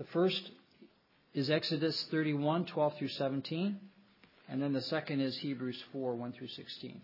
The first is Exodus 31, 12 through 17. And then the second is Hebrews 4, 1 through 16.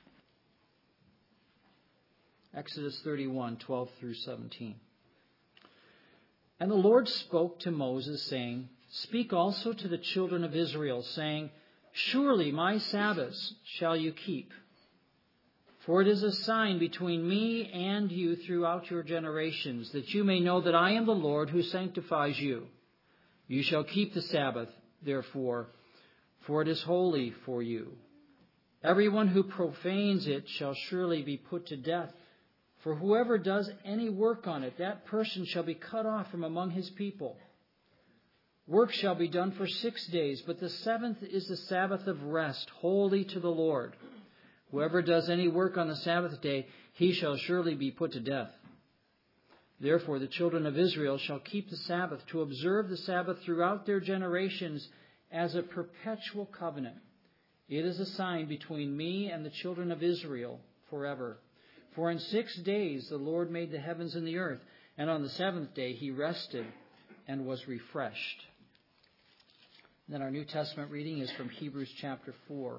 Exodus 31, 12 through 17. And the Lord spoke to Moses, saying, Speak also to the children of Israel, saying, Surely my Sabbaths shall you keep. For it is a sign between me and you throughout your generations, that you may know that I am the Lord who sanctifies you. You shall keep the Sabbath, therefore, for it is holy for you. Everyone who profanes it shall surely be put to death. For whoever does any work on it, that person shall be cut off from among his people. Work shall be done for 6 days, but the seventh is the Sabbath of rest, holy to the Lord. Whoever does any work on the Sabbath day, he shall surely be put to death. Therefore the children of Israel shall keep the Sabbath, to observe the Sabbath throughout their generations as a perpetual covenant. It is a sign between me and the children of Israel forever. For in 6 days the Lord made the heavens and the earth, and on the seventh day he rested and was refreshed. Then our New Testament reading is from Hebrews chapter 4.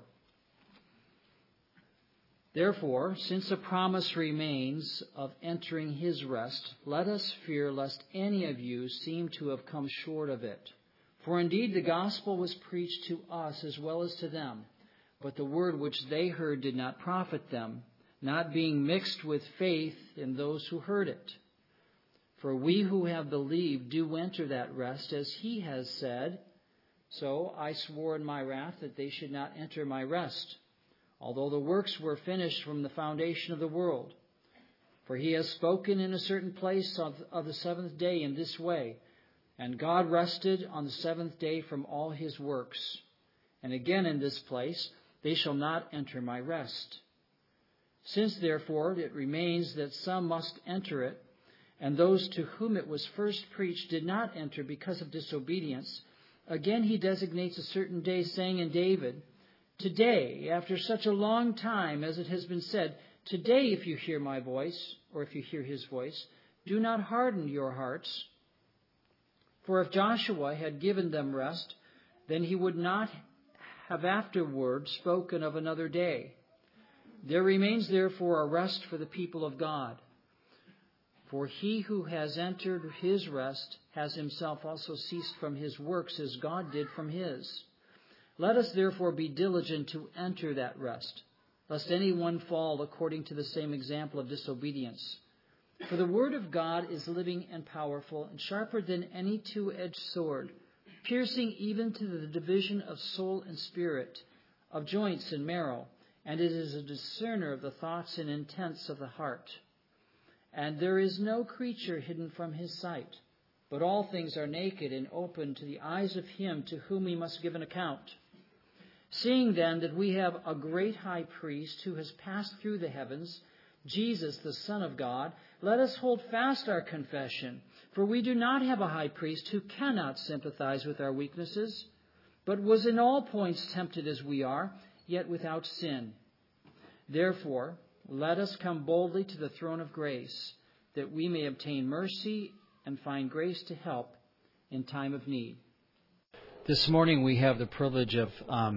Therefore, since a promise remains of entering his rest, let us fear lest any of you seem to have come short of it. For indeed the gospel was preached to us as well as to them, but the word which they heard did not profit them, not being mixed with faith in those who heard it. For we who have believed do enter that rest, as he has said, So I swore in my wrath that they should not enter my rest, although the works were finished from the foundation of the world. For he has spoken in a certain place of the seventh day in this way, And God rested on the seventh day from all his works. And again in this place, They shall not enter my rest. Since, therefore, it remains that some must enter it, and those to whom it was first preached did not enter because of disobedience, again he designates a certain day, saying in David, Today, after such a long time, as it has been said, Today, if you hear my voice, or if you hear his voice, do not harden your hearts. For if Joshua had given them rest, then he would not have afterward spoken of another day. There remains therefore a rest for the people of God. For he who has entered his rest has himself also ceased from his works as God did from his. Let us therefore be diligent to enter that rest, lest anyone fall according to the same example of disobedience. For the word of God is living and powerful, and sharper than any two-edged sword, piercing even to the division of soul and spirit, of joints and marrow, and it is a discerner of the thoughts and intents of the heart. And there is no creature hidden from his sight, but all things are naked and open to the eyes of him to whom we must give an account. Seeing then that we have a great high priest who has passed through the heavens, Jesus, the Son of God, let us hold fast our confession. For we do not have a high priest who cannot sympathize with our weaknesses, but was in all points tempted as we are, yet without sin. Therefore, let us come boldly to the throne of grace, that we may obtain mercy and find grace to help in time of need. This morning we have the privilege of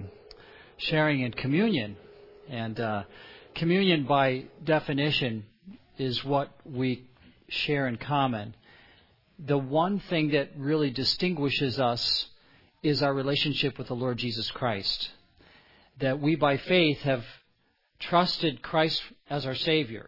sharing in communion. And communion, by definition, is what we share in common. The one thing that really distinguishes us is our relationship with the Lord Jesus Christ. That we, by faith, have trusted Christ as our Savior.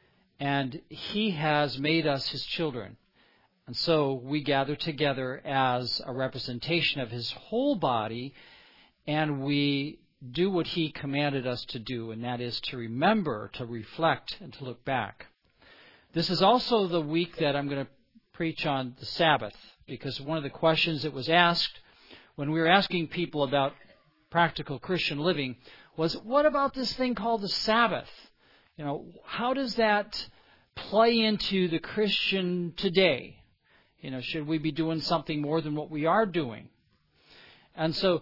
And He has made us His children. And so we gather together as a representation of His whole body, and we do what He commanded us to do, and that is to remember, to reflect, and to look back. This is also the week that I'm going to preach on the Sabbath, because one of the questions that was asked when we were asking people about practical Christian living was, what about this thing called the Sabbath? You know, how does that play into the Christian today? You know, should we be doing something more than what we are doing? And so,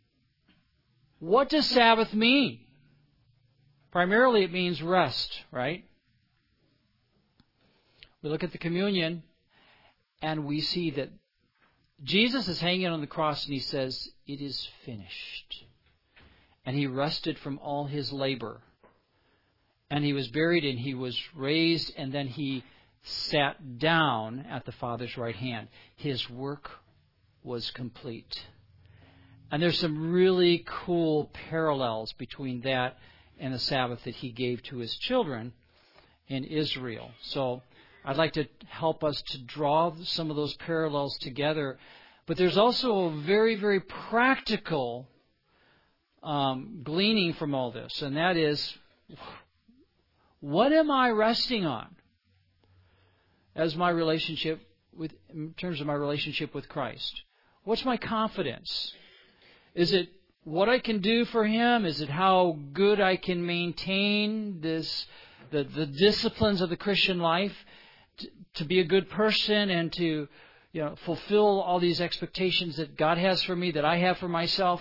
what does Sabbath mean? Primarily it means rest, right? We look at the communion and we see that Jesus is hanging on the cross and he says, "It is finished." And he rested from all his labor. And he was buried and he was raised, and then he sat down at the Father's right hand. His work was complete. And there's some really cool parallels between that and the Sabbath that he gave to his children in Israel. So I'd like to help us to draw some of those parallels together. But there's also a very, very practical gleaning from all this, and that is, what am I resting on as my relationship in terms of my relationship with Christ? What's my confidence? Is it what I can do for Him? Is it how good I can maintain the disciplines of the Christian life to be a good person and to fulfill all these expectations that God has for me, that I have for myself?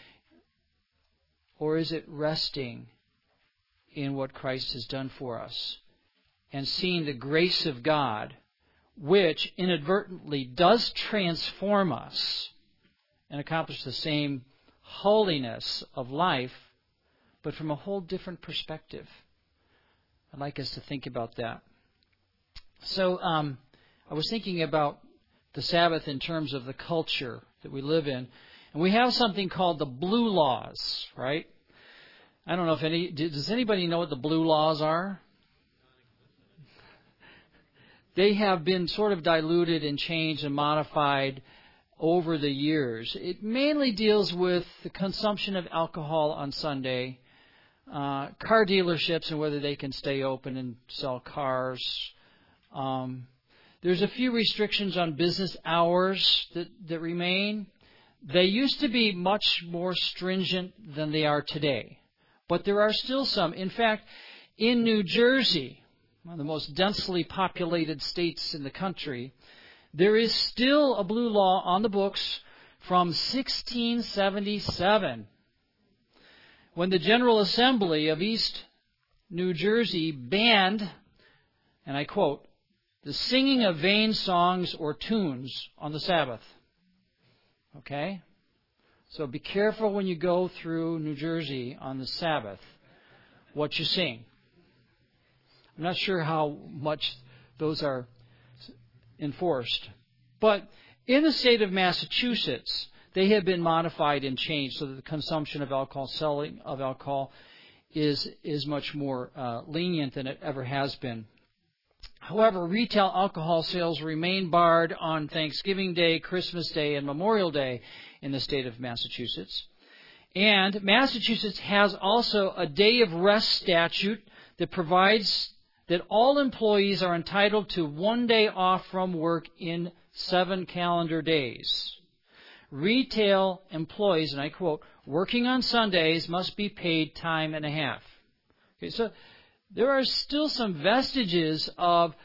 Or is it resting in what Christ has done for us and seeing the grace of God, which inadvertently does transform us and accomplish the same holiness of life, but from a whole different perspective? I'd like us to think about that. So I was thinking about the Sabbath in terms of the culture that we live in. And we have something called the Blue Laws, right? I don't know if does anybody know what the Blue Laws are? They have been sort of diluted and changed and modified over the years. It mainly deals with the consumption of alcohol on Sunday, car dealerships and whether they can stay open and sell cars. There's a few restrictions on business hours that remain. They used to be much more stringent than they are today, but there are still some. In fact, in New Jersey, one of the most densely populated states in the country, there is still a blue law on the books from 1677, when the General Assembly of East New Jersey banned, and I quote, "the singing of vain songs or tunes on the Sabbath." Okay? So be careful when you go through New Jersey on the Sabbath what you sing. I'm not sure how much those are enforced. But in the state of Massachusetts, they have been modified and changed so that the consumption of alcohol, selling of alcohol, is much more lenient than it ever has been. However, retail alcohol sales remain barred on Thanksgiving Day, Christmas Day, and Memorial Day in the state of Massachusetts. And Massachusetts has also a day of rest statute that provides that all employees are entitled to 1 day off from work in 7 calendar days. Retail employees, and I quote, "working on Sundays must be paid time and a half." Okay, so there are still some vestiges of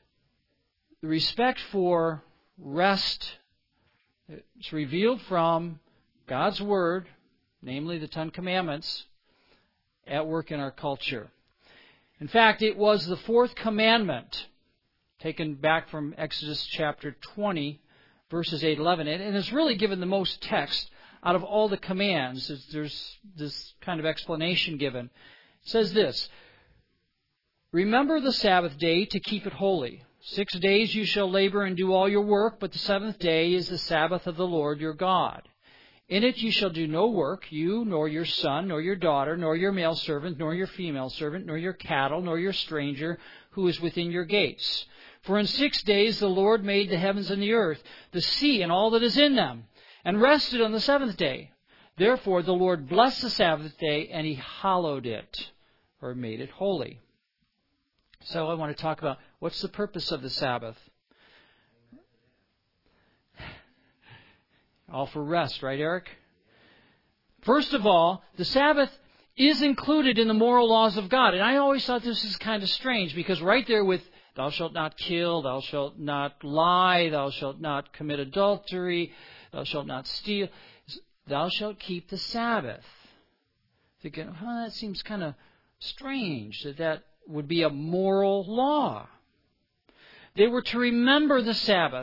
respect for rest. It's revealed from God's Word, namely the Ten Commandments, at work in our culture. In fact, it was the fourth commandment, taken back from Exodus chapter 20, verses 8 and 11, and it's really given the most text out of all the commands. There's this kind of explanation given. It says this: "Remember the Sabbath day to keep it holy. 6 days you shall labor and do all your work, but the seventh day is the Sabbath of the Lord your God. In it you shall do no work, you, nor your son, nor your daughter, nor your male servant, nor your female servant, nor your cattle, nor your stranger who is within your gates. For in 6 days the Lord made the heavens and the earth, the sea and all that is in them, and rested on the seventh day. Therefore the Lord blessed the Sabbath day, and He hallowed it," or made it holy. So I want to talk about what's the purpose of the Sabbath. All for rest, right, Eric? First of all, the Sabbath is included in the moral laws of God. And I always thought this is kind of strange, because right there with "thou shalt not kill, thou shalt not lie, thou shalt not commit adultery, thou shalt not steal, thou shalt keep the Sabbath." Thinking, that seems kind of strange that would be a moral law. They were to remember the Sabbath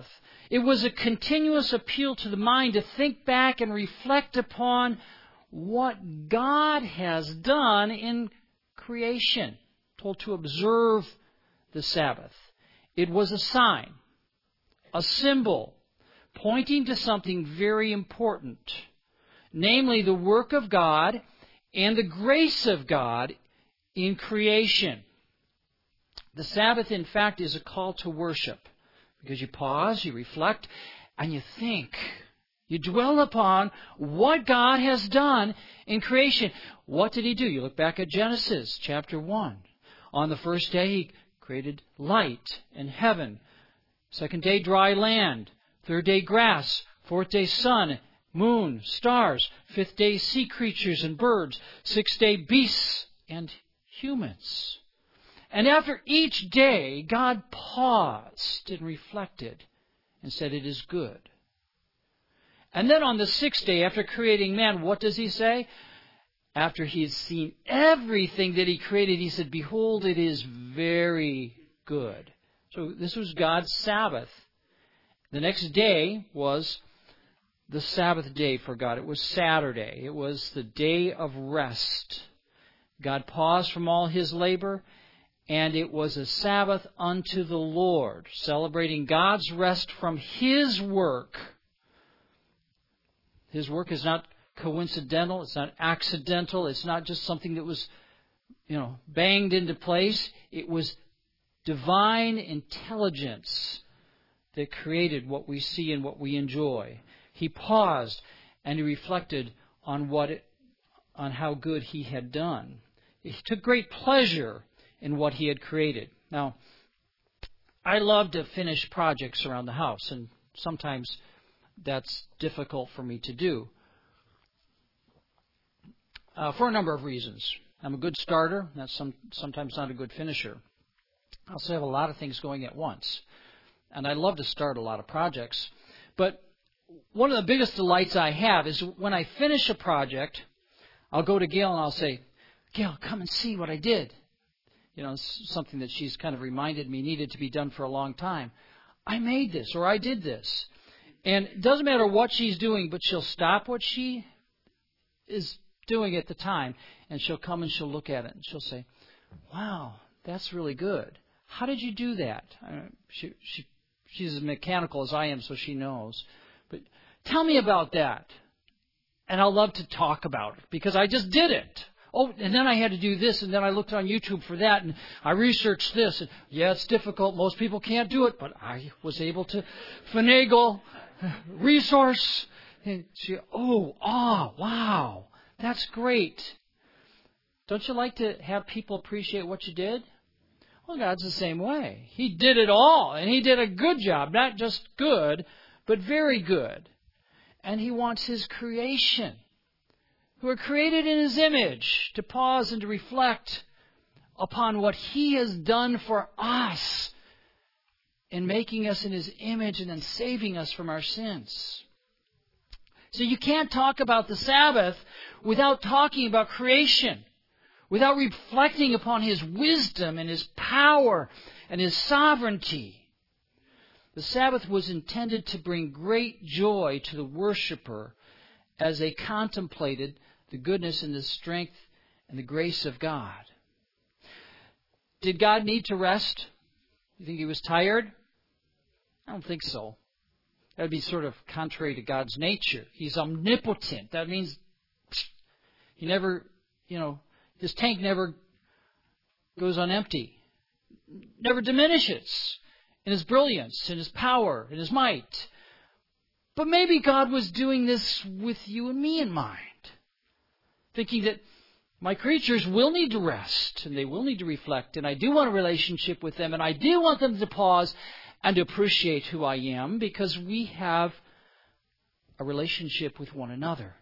It was a continuous appeal to the mind to think back and reflect upon what God has done in creation. Told to observe the Sabbath. It was a sign, a symbol, pointing to something very important, namely the work of God and the grace of God in creation. The Sabbath, in fact, is a call to worship, because you pause, you reflect, and you think. You dwell upon what God has done in creation. What did He do? You look back at Genesis chapter 1. On the first day, He created light and heaven. Second day, dry land. Third day, grass. Fourth day, sun, moon, stars. Fifth day, sea creatures and birds. Sixth day, beasts and humans. And after each day, God paused and reflected and said, "It is good." And then on the sixth day, after creating man, what does He say? After He had seen everything that He created, He said, "Behold, it is very good." So this was God's Sabbath. The next day was the Sabbath day for God. It was Saturday. It was the day of rest. God paused from all His labor, and it was a Sabbath unto the Lord, celebrating God's rest from His work. His work is not coincidental. It's not accidental. It's not just something that was, banged into place. It was divine intelligence that created what we see and what we enjoy. He paused and He reflected on how good He had done. He took great pleasure in what He had created. Now, I love to finish projects around the house, and sometimes that's difficult for me to do for a number of reasons. I'm a good starter. That's sometimes not a good finisher. I also have a lot of things going at once, and I love to start a lot of projects. But one of the biggest delights I have is when I finish a project, I'll go to Gail and I'll say, "Gail, come and see what I did." It's something that she's kind of reminded me needed to be done for a long time. I made this, or I did this. And it doesn't matter what she's doing, but she'll stop what she is doing at the time, and she'll come and she'll look at it, and she'll say, "Wow, that's really good. How did you do that?" She's as mechanical as I am, so she knows. But tell me about that. And I'll love to talk about it, because I just did it. Oh, and then I had to do this, and then I looked on YouTube for that, and I researched this. And yeah, it's difficult. Most people can't do it, but I was able to finagle, resource. And she, wow, that's great. Don't you like to have people appreciate what you did? Well, God's the same way. He did it all, and He did a good job. Not just good, but very good. And He wants His creation, who are created in His image, to pause and to reflect upon what He has done for us in making us in His image and then saving us from our sins. So you can't talk about the Sabbath without talking about creation, without reflecting upon His wisdom and His power and His sovereignty. The Sabbath was intended to bring great joy to the worshiper as they contemplated the goodness and the strength and the grace of God. Did God need to rest? You think He was tired? I don't think so. That would be sort of contrary to God's nature. He's omnipotent. That means He never, His tank never goes on empty. Never diminishes in His brilliance, in His power, in His might. But maybe God was doing this with you and me in mind, thinking that my creatures will need to rest, and they will need to reflect, and I do want a relationship with them, and I do want them to pause and to appreciate who I am, because we have a relationship with one another.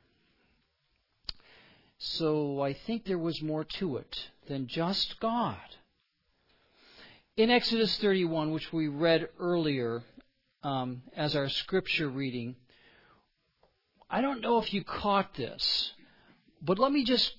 So I think there was more to it than just God. In Exodus 31, which we read earlier as our scripture reading, I don't know if you caught this, but let me just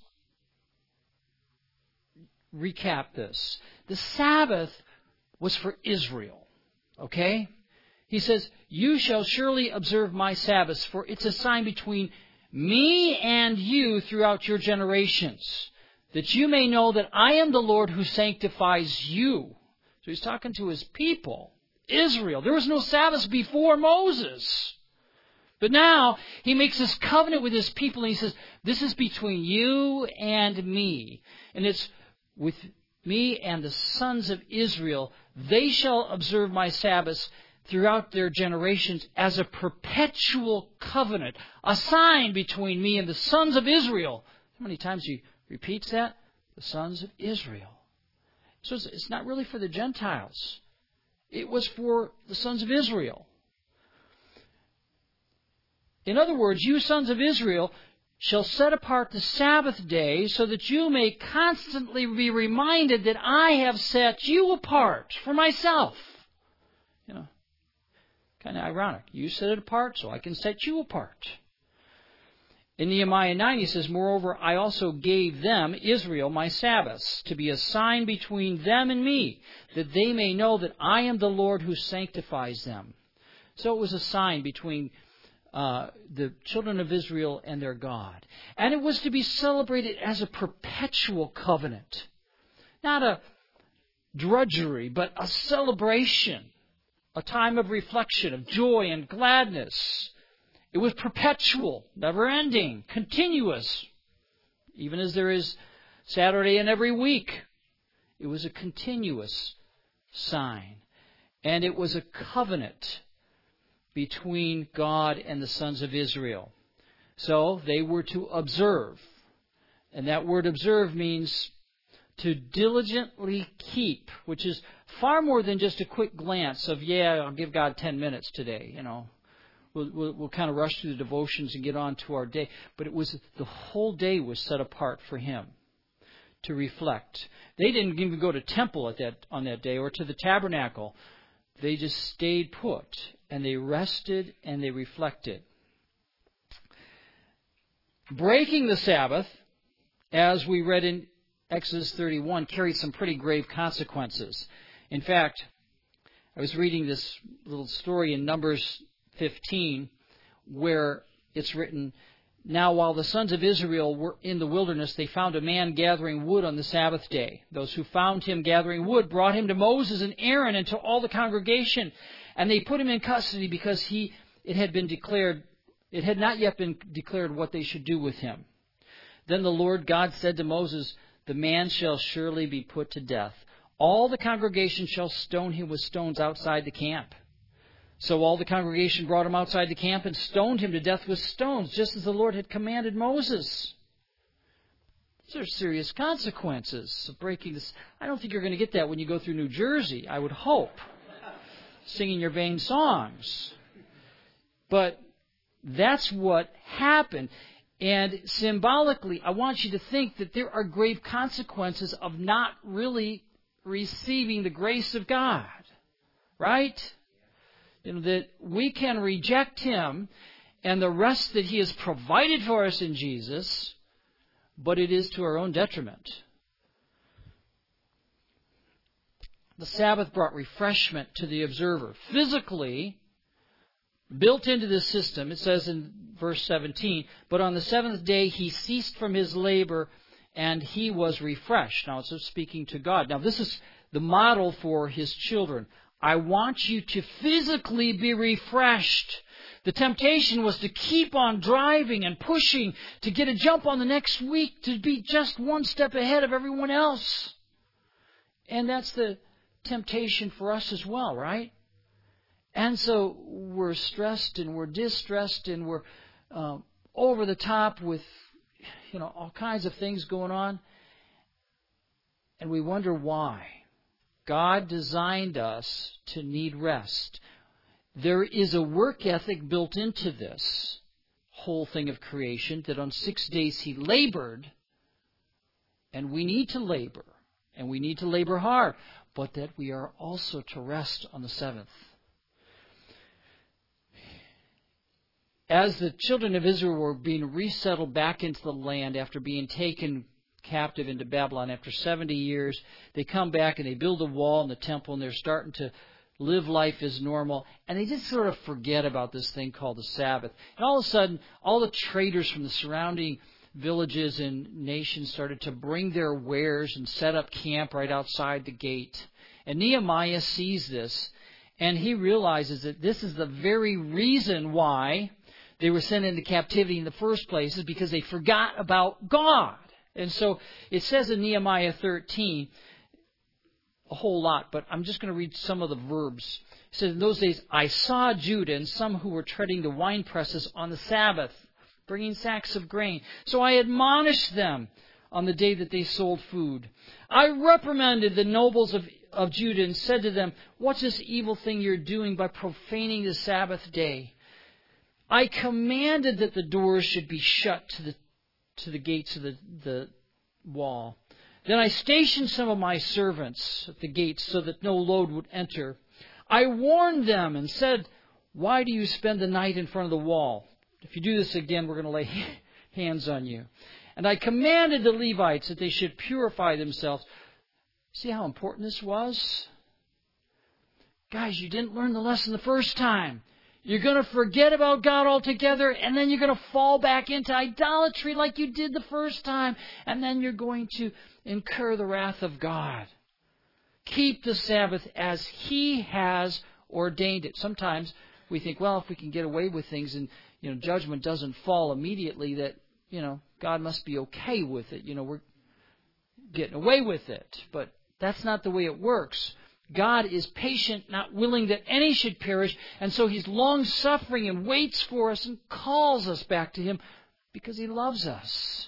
recap this. The Sabbath was for Israel, okay? He says, you shall surely observe my Sabbaths, for it's a sign between me and you throughout your generations, that you may know that I am the Lord who sanctifies you. So he's talking to his people, Israel. There was no Sabbath before Moses. But now he makes this covenant with his people, and he says, this is between you and me. And it's with me and the sons of Israel. They shall observe my Sabbaths throughout their generations as a perpetual covenant, a sign between me and the sons of Israel. How many times he repeats that? The sons of Israel. So it's not really for the Gentiles. It was for the sons of Israel. In other words, you sons of Israel shall set apart the Sabbath day so that you may constantly be reminded that I have set you apart for myself. You know, kind of ironic. You set it apart so I can set you apart. In Nehemiah 9 he says, moreover, I also gave them, Israel, my Sabbaths, to be a sign between them and me, that they may know that I am the Lord who sanctifies them. So it was a sign between the children of Israel and their God. And it was to be celebrated as a perpetual covenant. Not a drudgery, but a celebration. A time of reflection, of joy and gladness. It was perpetual, never-ending, continuous. Even as there is Saturday in every week. It was a continuous sign. And it was a covenant between God and the sons of Israel. So they were to observe. And that word observe means to diligently keep, which is far more than just a quick glance of, I'll give God 10 minutes today, you know. We'll kind of rush through the devotions and get on to our day. But it was the whole day was set apart for him to reflect. They didn't even go to temple on that day or to the tabernacle. They just stayed put, and they rested and they reflected. Breaking the Sabbath, as we read in Exodus 31, carried some pretty grave consequences. In fact, I was reading this little story in Numbers 15, where it's written, now while the sons of Israel were in the wilderness, they found a man gathering wood on the Sabbath day. Those who found him gathering wood brought him to Moses and Aaron and to all the congregation, and they put him in custody because it had not yet been declared what they should do with him. Then the Lord God said to Moses, the man shall surely be put to death. All the congregation shall stone him with stones outside the camp. So all the congregation brought him outside the camp and stoned him to death with stones, just as the Lord had commanded Moses. These are serious consequences of breaking this. I don't think you're going to get that when you go through New Jersey, I would hope, singing your vain songs. But that's what happened. And symbolically, I want you to think that there are grave consequences of not really receiving the grace of God. Right? You know, that we can reject him and the rest that he has provided for us in Jesus, but it is to our own detriment. The Sabbath brought refreshment to the observer. Physically, built into the system, it says in verse 17, but on the seventh day he ceased from his labor and he was refreshed. Now it's speaking to God. Now this is the model for his children. I want you to physically be refreshed. The temptation was to keep on driving and pushing to get a jump on the next week, to be just one step ahead of everyone else. And that's the temptation for us as well, right? And so we're stressed and we're distressed and we're over the top with, all kinds of things going on. And we wonder why. God designed us to need rest. There is a work ethic built into this whole thing of creation, that on 6 days he labored, and we need to labor, and we need to labor hard, but that we are also to rest on the seventh. As the children of Israel were being resettled back into the land after being taken captive into Babylon after 70 years, they come back and they build a wall in the temple, and they're starting to live life as normal, and they just sort of forget about this thing called the Sabbath. And all of a sudden, all the traders from the surrounding villages and nations started to bring their wares and set up camp right outside the gate. And Nehemiah sees this, and he realizes that this is the very reason why they were sent into captivity in the first place, is because they forgot about God. And so it says in Nehemiah 13, a whole lot, but I'm just going to read some of the verbs. It says, in those days, I saw Judah and some who were treading the wine presses on the Sabbath, bringing sacks of grain. So I admonished them on the day that they sold food. I reprimanded the nobles of Judah and said to them, what's this evil thing you're doing by profaning the Sabbath day? I commanded that the doors should be shut to the gates of the wall. Then I stationed some of my servants at the gates so that no load would enter. I warned them and said, why do you spend the night in front of the wall? If you do this again, we're going to lay hands on you. And I commanded the Levites that they should purify themselves. See how important this was? Guys, you didn't learn the lesson the first time. You're going to forget about God altogether, and then you're going to fall back into idolatry like you did the first time, and then you're going to incur the wrath of God. Keep the Sabbath as He has ordained it. Sometimes we think, well, if we can get away with things and judgment doesn't fall immediately, that God must be okay with it. We're getting away with it. But that's not the way it works. God is patient, not willing that any should perish, and so He's long-suffering and waits for us and calls us back to Him because He loves us.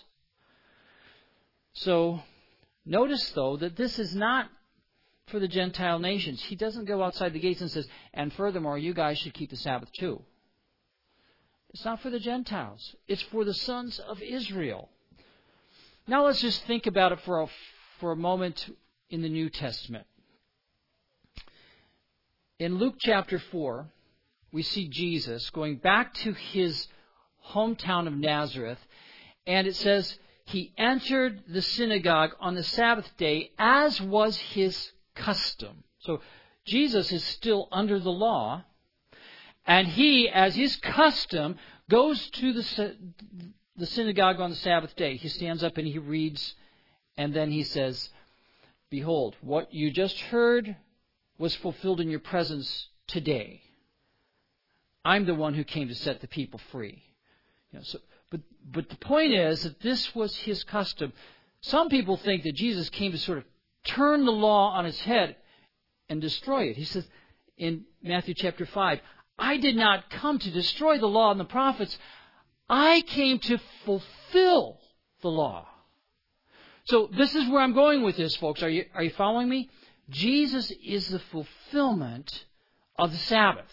So, notice, though, that this is not for the Gentile nations. He doesn't go outside the gates and says, and furthermore, you guys should keep the Sabbath too. It's not for the Gentiles. It's for the sons of Israel. Now let's just think about it for a moment in the New Testament. In Luke chapter 4, we see Jesus going back to His hometown of Nazareth, and it says, He entered the synagogue on the Sabbath day, as was His custom. So Jesus is still under the law, and He, as His custom, goes to the synagogue on the Sabbath day. He stands up and He reads, and then He says, behold, what you just heard was fulfilled in your presence today. I'm the one who came to set the people free. But the point is that this was His custom. Some people think that Jesus came to sort of turn the law on its head and destroy it. He says in Matthew chapter 5, I did not come to destroy the law and the prophets. I came to fulfill the law. So this is where I'm going with this, folks. Are you following me? Jesus is the fulfillment of the Sabbath.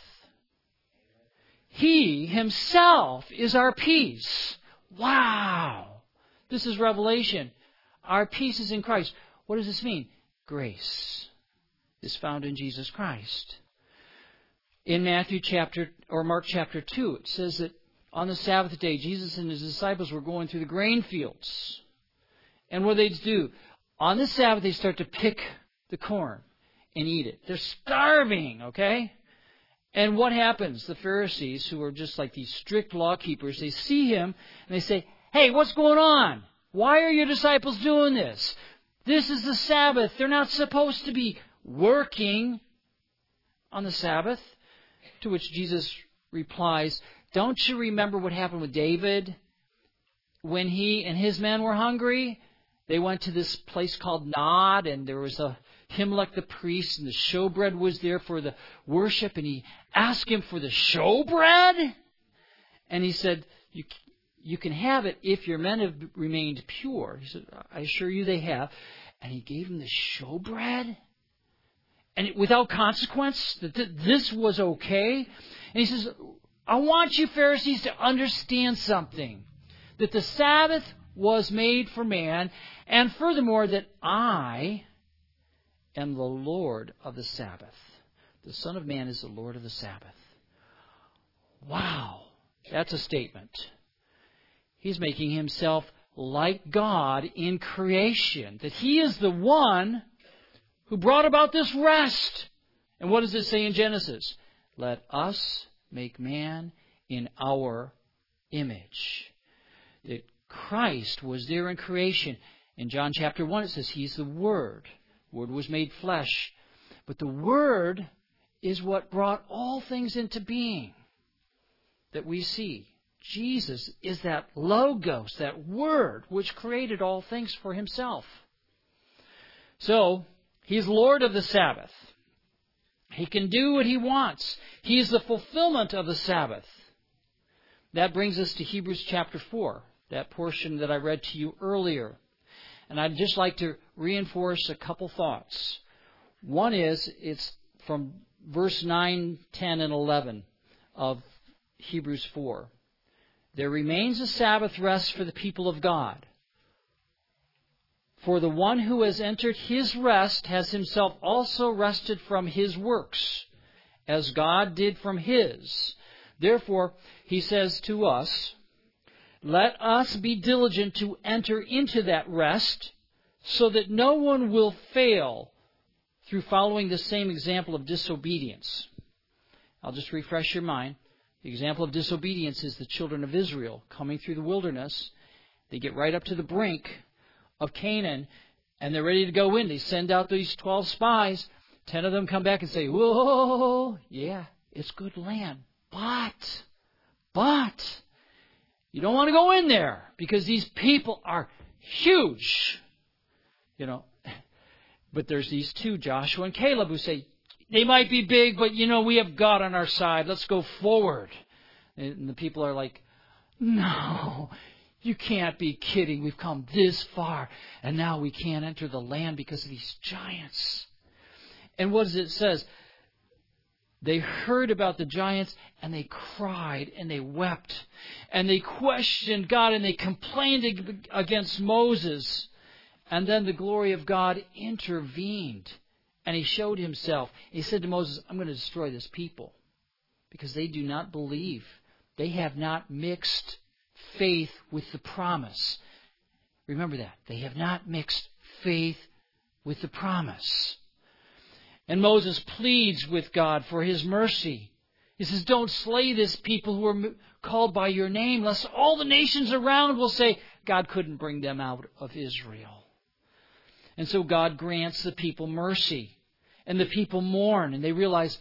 He Himself is our peace. Wow! This is revelation. Our peace is in Christ. What does this mean? Grace is found in Jesus Christ. In Mark chapter 2, it says that on the Sabbath day, Jesus and His disciples were going through the grain fields. And what did they do? On the Sabbath, they start to pick the corn and eat it. They're starving, okay? And what happens? The Pharisees, who are just like these strict law keepers, they see Him and they say, hey, what's going on? Why are your disciples doing this? This is the Sabbath. They're not supposed to be working on the Sabbath. To which Jesus replies, don't you remember what happened with David when he and his men were hungry? They went to this place called Nod, and there was a Ahimelech the priest, and the showbread was there for the worship, and he asked him for the showbread, and he said, you can have it if your men have remained pure. He said, I assure you they have. And he gave him the showbread, and without consequence, that this was okay. And he says, I want you Pharisees to understand something, that the Sabbath was made for man, and furthermore, that I am the Lord of the Sabbath. The Son of Man is the Lord of the Sabbath. Wow, that's a statement. He's making Himself like God in creation, that He is the one who brought about this rest. And what does it say in Genesis? Let us make man in our image. That Christ was there in creation. In John chapter 1 it says He's the Word. The Word was made flesh. But the Word is what brought all things into being that we see. Jesus is that Logos, that Word, which created all things for Himself. So, He's Lord of the Sabbath. He can do what He wants. He is the fulfillment of the Sabbath. That brings us to Hebrews chapter 4, that portion that I read to you earlier. And I'd just like to reinforce a couple thoughts. One is, it's from verse 9, 10, and 11 of Hebrews 4. There remains a Sabbath rest for the people of God. For the one who has entered his rest has himself also rested from his works, as God did from His. Therefore, he says to us, let us be diligent to enter into that rest, so that no one will fail through following the same example of disobedience. I'll just refresh your mind. The example of disobedience is the children of Israel coming through the wilderness. They get right up to the brink of Canaan, and they're ready to go in. They send out these 12 spies. 10 of them come back and say, whoa, yeah, it's good land. But, you don't want to go in there, because these people are huge. But there's these two, Joshua and Caleb, who say, they might be big, but we have God on our side. Let's go forward. And the people are like, no, you can't be kidding. We've come this far, and now we can't enter the land because of these giants. And what does it says? They heard about the giants, and they cried, and they wept, and they questioned God, and they complained against Moses. And then the glory of God intervened, and He showed Himself. He said to Moses, I'm going to destroy this people because they do not believe. They have not mixed faith with the promise. Remember that. They have not mixed faith with the promise. And Moses pleads with God for His mercy. He says, don't slay this people who are called by your name, lest all the nations around will say, God couldn't bring them out of Israel. And so God grants the people mercy. And the people mourn, and they realize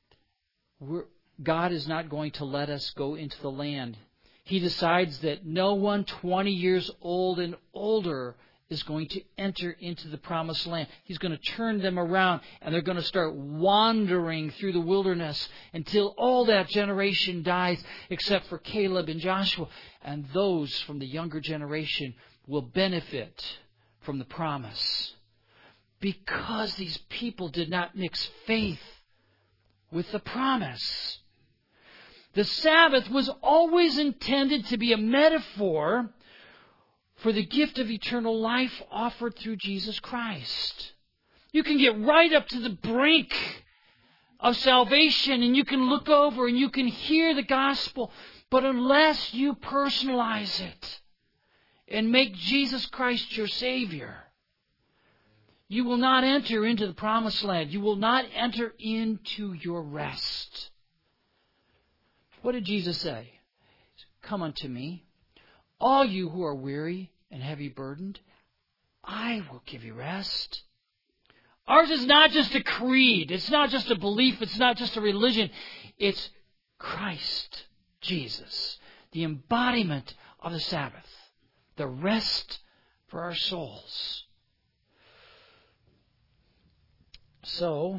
God is not going to let us go into the land. He decides that no one 20 years old and older is going to enter into the promised land. He's going to turn them around, and they're going to start wandering through the wilderness until all that generation dies, except for Caleb and Joshua. And those from the younger generation will benefit from the promise, because these people did not mix faith with the promise. The Sabbath was always intended to be a metaphor for the gift of eternal life offered through Jesus Christ. You can get right up to the brink of salvation, and you can look over and you can hear the gospel, but unless you personalize it and make Jesus Christ your Savior, you will not enter into the promised land. You will not enter into your rest. What did Jesus say? Come unto me, all you who are weary and heavy burdened, I will give you rest. Ours is not just a creed. It's not just a belief. It's not just a religion. It's Christ, Jesus, the embodiment of the Sabbath, the rest for our souls. So,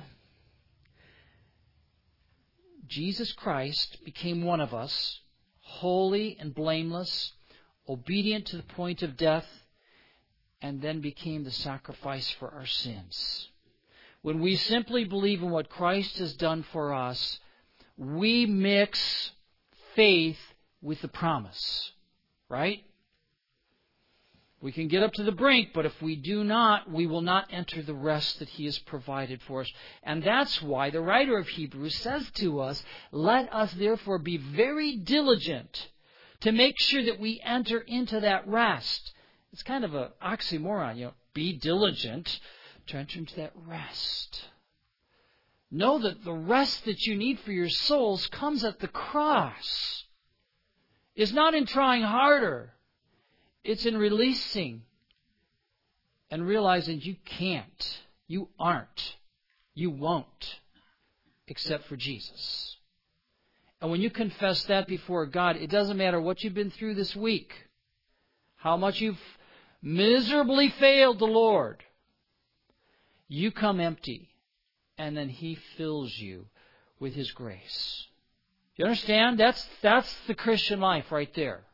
Jesus Christ became one of us, holy and blameless, obedient to the point of death, and then became the sacrifice for our sins. When we simply believe in what Christ has done for us, we mix faith with the promise, right? We can get up to the brink, but if we do not, we will not enter the rest that He has provided for us. And that's why the writer of Hebrews says to us, let us therefore be very diligent to make sure that we enter into that rest. It's kind of an oxymoron, be diligent to enter into that rest. know that the rest that you need for your souls comes at the cross. It's not in trying harder. It's in releasing and realizing you can't, you aren't, you won't, except for Jesus. And when you confess that before God, it doesn't matter what you've been through this week, how much you've miserably failed the Lord. You come empty, and then He fills you with His grace. You understand? That's the Christian life right there.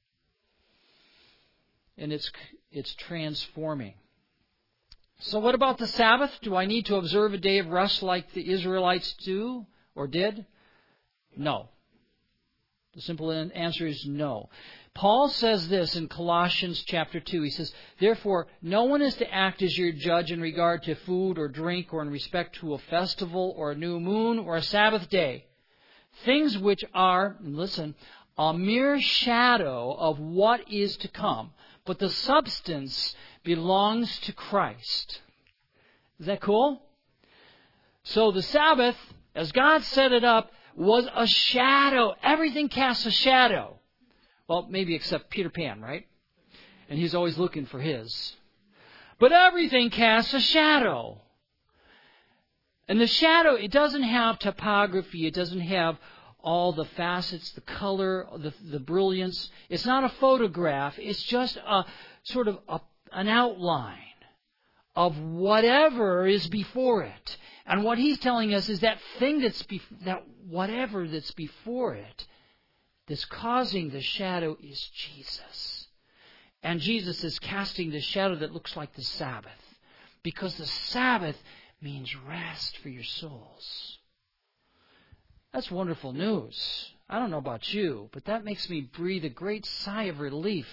And it's transforming. So what about the Sabbath? Do I need to observe a day of rest like the Israelites do or did? No. The simple answer is no. Paul says this in Colossians chapter 2. He says, therefore, no one is to act as your judge in regard to food or drink or in respect to a festival or a new moon or a Sabbath day. Things which are, listen, a mere shadow of what is to come. But the substance belongs to Christ. Is that cool? So the Sabbath, as God set it up, was a shadow. Everything casts a shadow. Well, maybe except Peter Pan, right? And he's always looking for his. But everything casts a shadow. And the shadow, it doesn't have topography. It doesn't have all the facets, the color, the brilliance. It's not a photograph. It's just a sort of an outline of whatever is before it. And what he's telling us is that thing that whatever that's before it that's causing the shadow is Jesus. And Jesus is casting the shadow that looks like the Sabbath. Because the Sabbath means rest for your souls. That's wonderful news. I don't know about you, but that makes me breathe a great sigh of relief.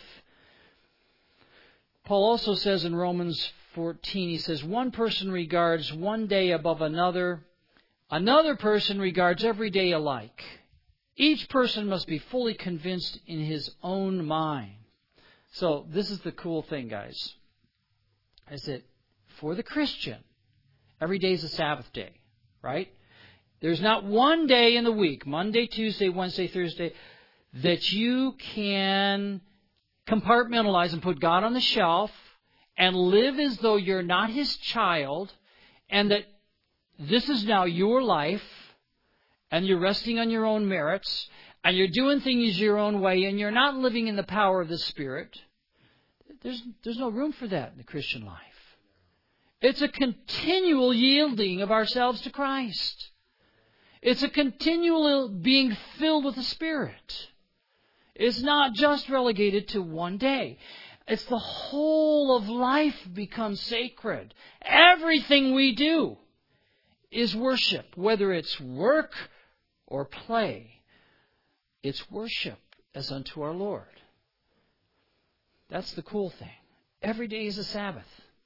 Paul also says in Romans 14, he says, one person regards one day above another. Another person regards every day alike. Each person must be fully convinced in his own mind. So this is the cool thing, guys. Is that for the Christian, every day is a Sabbath day, right? There's not one day in the week, Monday, Tuesday, Wednesday, Thursday, that you can compartmentalize and put God on the shelf and live as though you're not His child and that this is now your life and you're resting on your own merits and you're doing things your own way and you're not living in the power of the Spirit. There's no room for that in the Christian life. It's a continual yielding of ourselves to Christ. It's a continual being filled with the Spirit. It's not just relegated to one day. It's the whole of life becomes sacred. Everything we do is worship, whether it's work or play. It's worship as unto our Lord. That's the cool thing. Every day is a Sabbath.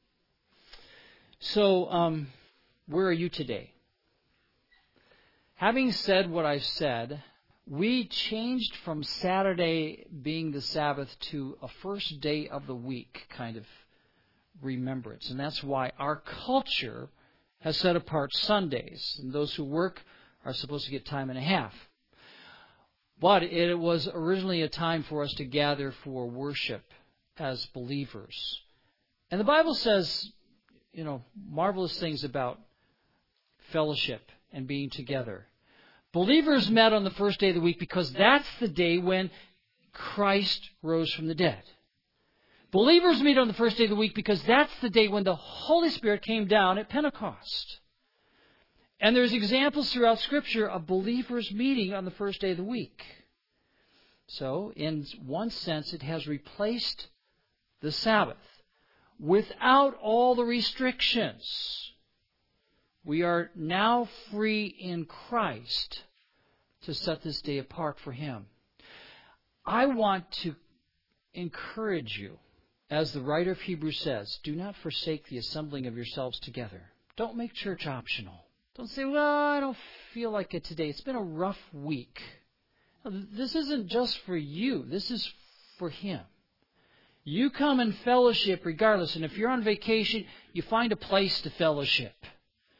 So, where are you today? Having said what I've said, we changed from Saturday being the Sabbath to a first day of the week kind of remembrance. And that's why our culture has set apart Sundays. And those who work are supposed to get time and a half. But it was originally a time for us to gather for worship as believers. And the Bible says, marvelous things about fellowship and being together. Believers met on the first day of the week because that's the day when Christ rose from the dead. Believers meet on the first day of the week because that's the day when the Holy Spirit came down at Pentecost. And there's examples throughout Scripture of believers meeting on the first day of the week. So, in one sense, it has replaced the Sabbath without all the restrictions. We are now free in Christ to set this day apart for Him. I want to encourage you, as the writer of Hebrews says, do not forsake the assembling of yourselves together. Don't make church optional. Don't say, well, I don't feel like it today. It's been a rough week. This isn't just for you. This is for Him. You come and fellowship regardless. And if you're on vacation, you find a place to fellowship.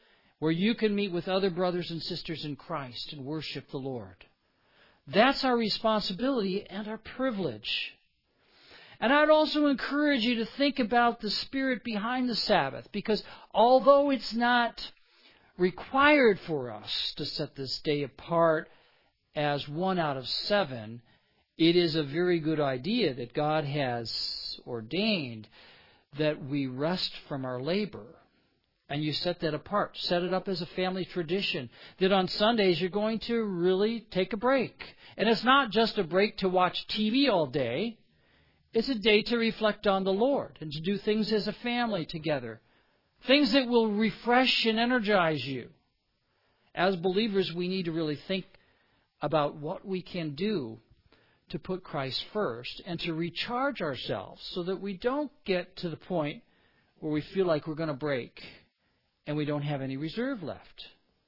where you can meet with other brothers and sisters in Christ and worship the Lord. That's our responsibility and our privilege. And I'd also encourage you to think about the spirit behind the Sabbath, because although it's not required for us to set this day apart as 1 out of 7, it is a very good idea that God has ordained that we rest from our labor. And you set that apart. Set it up as a family tradition that on Sundays you're going to really take a break. And it's not just a break to watch TV all day. It's a day to reflect on the Lord and to do things as a family together. Things that will refresh and energize you. As believers, we need to really think about what we can do to put Christ first and to recharge ourselves so that we don't get to the point where we feel like we're going to break and we don't have any reserve left.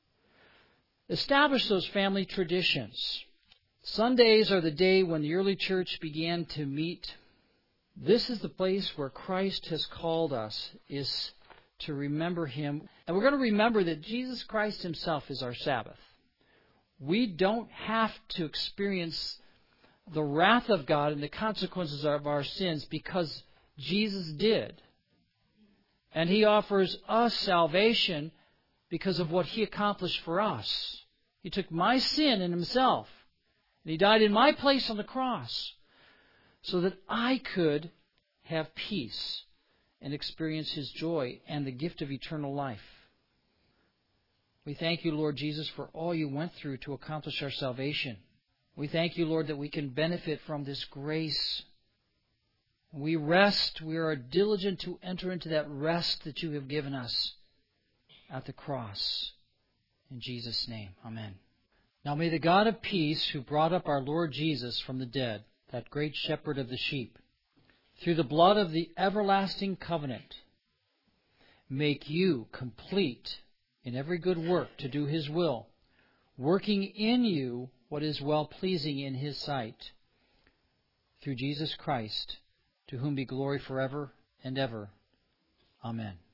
Establish those family traditions. Sundays are the day when the early church began to meet. This is the place where Christ has called us, is to remember Him. And we're going to remember that Jesus Christ Himself is our Sabbath. We don't have to experience the wrath of God and the consequences of our sins because Jesus did. And He offers us salvation because of what He accomplished for us. He took my sin in Himself, and He died in my place on the cross so that I could have peace and experience His joy and the gift of eternal life. We thank You, Lord Jesus, for all You went through to accomplish our salvation. We thank You, Lord, that we can benefit from this grace. We rest. We are diligent to enter into that rest that You have given us at the cross. In Jesus' name, amen. Now may the God of peace, who brought up our Lord Jesus from the dead, that great shepherd of the sheep, through the blood of the everlasting covenant, make you complete in every good work to do His will, working in you what is well-pleasing in His sight, through Jesus Christ, to whom be glory forever and ever. Amen.